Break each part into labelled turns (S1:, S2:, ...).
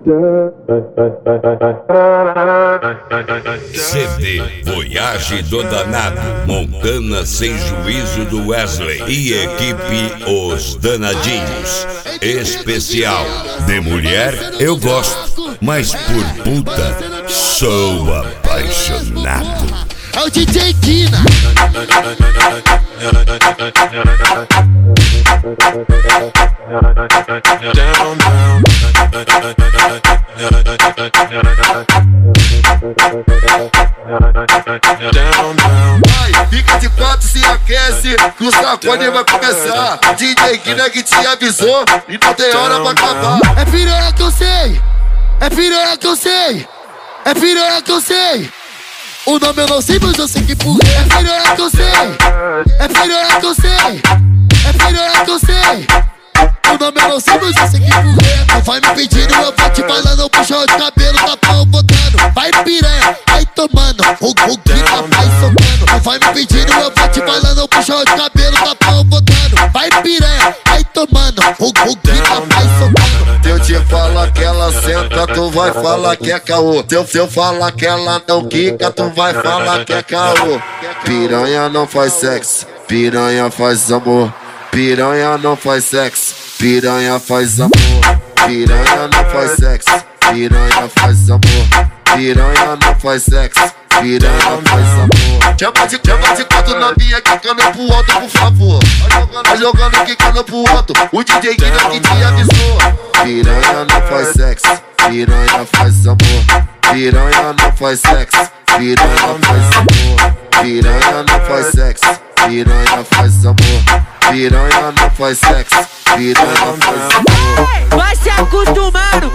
S1: CD Voyage do Danado, Montana Sem Juízo do Wesley e equipe Os Danadinhos. Especial: de mulher eu gosto, mas por puta sou apaixonado.
S2: É o DJ Kina.
S3: Vai, fica de quatro, se aquece, que o sacode vai começar. DJ Kina que te avisou e não tem hora pra acabar.
S2: É piranha que eu sei, é piranha que eu sei, é piranha que eu sei. O nome eu não sei, mas eu sei que por é piranha que eu sei, é piranha que eu sei, é piranha que eu sei. O nome eu não sei, mas eu sei que por não vai me pedindo, eu vou te falando, puxão de cabelo, tapão botando. Vai piranha, vai tomando, o Kina vai soltando. Não vai me pedindo, eu vou te falando, puxão de cabelo, tapão botando. Vai piranha, vai tomando, o Kina vai soltando.
S3: Se eu te falar que ela senta, tu vai falar que é caô. Se eu falar que ela não quica, tu vai falar que é caô. Piranha não faz sexo, piranha faz amor. Piranha não faz sexo, piranha faz amor. Piranha não faz sexo, piranha faz amor. Piranha não faz sexo, piranha faz amor. Chama de quatro novinha quicando pro alto, por favor. Vai jogando quicando pro alto, o DJ Kina que te avisou. Piranha não faz sexo, piranha faz amor. Piranha não faz sexo, piranha faz amor. Piranha não faz sexo, piranha faz amor. Piranha não faz sexo, piranha faz amor.
S4: Vai se acostumando,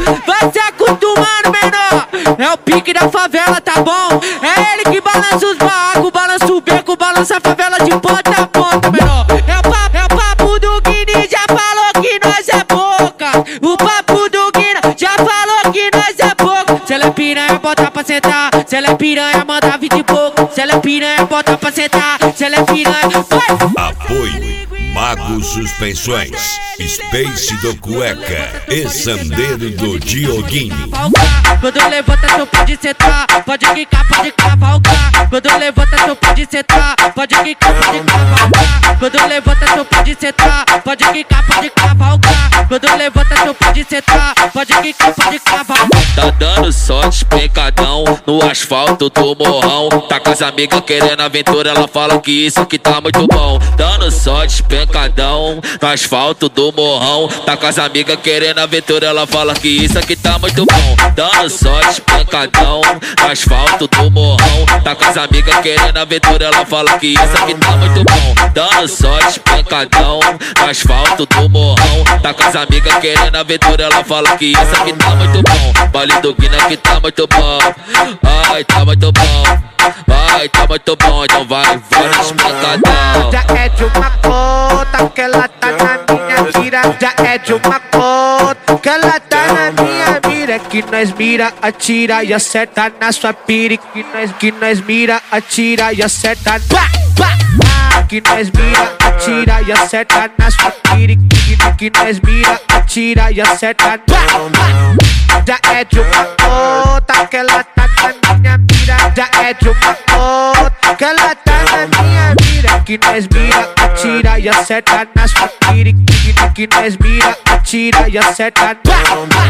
S4: menor. É o pique da favela, tá bom? É ele que balança os barracos, balança o beco, balança a favela de ponta a ponta, menor. É o papo do Guini, já falou que nós é boca. O papo do Guina já falou que nós é boca. Se ela é piranha, bota pra sentar. Se ela é piranha, manda 20 e pouco. Se ela é piranha, bota pra sentar. Se ela é piranha, vai.
S1: Apoio Mago Suspensões, Space do Cueca e Sandeiro do Dioguinho.
S4: Quando levanta, tu pode sentar, pode quicar, pode cavalgar. Quando levanta, tu pode sentar, pode quicar, pode cavalgar. Quando levanta, tu pode sentar, pode quicar, pode cavalgar. Quando levanta, tu pode sentar, pode quicar, pode cavalgar.
S5: Tá dando só despencadão no asfalto do morrão. Tá com as amigas querendo aventura, ela fala que isso aqui tá muito bom. Dando só despencadão no asfalto do morrão. Tá com as amigas querendo aventura, ela fala que isso aqui tá muito bom. Dando só despencadão no asfalto do morrão. Tá com as amigas querendo aventura, ela fala que isso aqui tá muito bom. Dando só despencadão no asfalto do morrão. Tá com as amigas querendo aventura, ela fala que isso aqui tá muito bom. Baile do Guina que tá muito bom. Ai, tá muito bom. Vai, tá muito bom, então vai no espancadão.
S4: Já é de uma conta que ela tá na minha mira. Já é de uma conta que ela tá na minha mira. Que nós mira, atira e acerta na sua pira. Que nós mira, atira e acerta. Pá, pá, pá. Que nós mira, atira e acerta na sua pira. Que nós mira, atira e acerta. Pá, pá. Já é de uma conta que ela tá na minha mira. Já é de uma conta que ela tá na minha mira. Que nós mira, atira e acerta na sua pira. Que nós mira, atira e acerta. Dá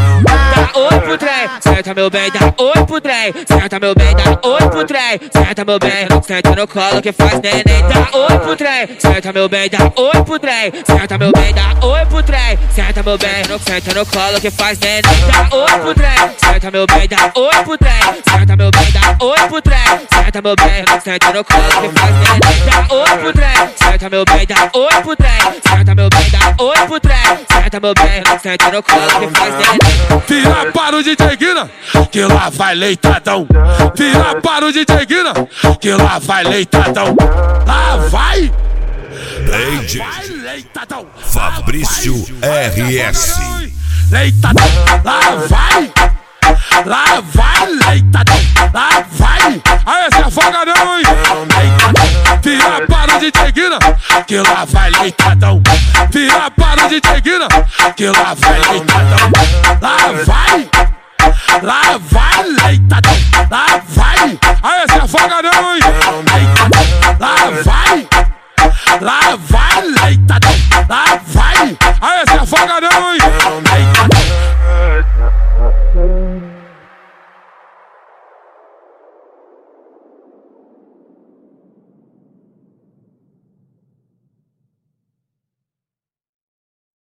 S4: oi pro trem, senta meu bem, dá oi pro trem. Senta meu bem, dá oi pro trem. Senta meu bem, senta no colo que faz neném. Dá oi pro trem, senta meu bem, dá oi pro trem. Senta meu bem, dá oi pro trem. Senta meu bem, senta no colo que faz neném. Dá oi pro trem, senta meu bem, dá oi pro trem. Senta meu bem, dá oi pro trem. Senta meu bem, senta no colo que faz neném. Dá oi pro trem, senta meu bem, dá oi pro trem. Senta meu bem, dá oi pro trem. Senta meu bem, senta no colo que faz neném.
S6: Vira para o DJ Kina, que lá vai leitadão. Vira para o DJ Kina, que lá vai leitadão. Lá vai.
S1: Blade Fabrício RS.
S6: Leitadão, lá vai. Lá vai, leitadão. Lá vai. Aí se afoga não, hein. Leitadão. Vira para o DJ Kina, que lá vai leitadão. Vira para o DJ Kina, que lá vai leitadão. Lá vai. lá vai, leitadão, lá vai. Aí se afoga não, hein? Leitadão, lá vai, leitadão, lá vai. Aí se afoga não, hein? Leitadão.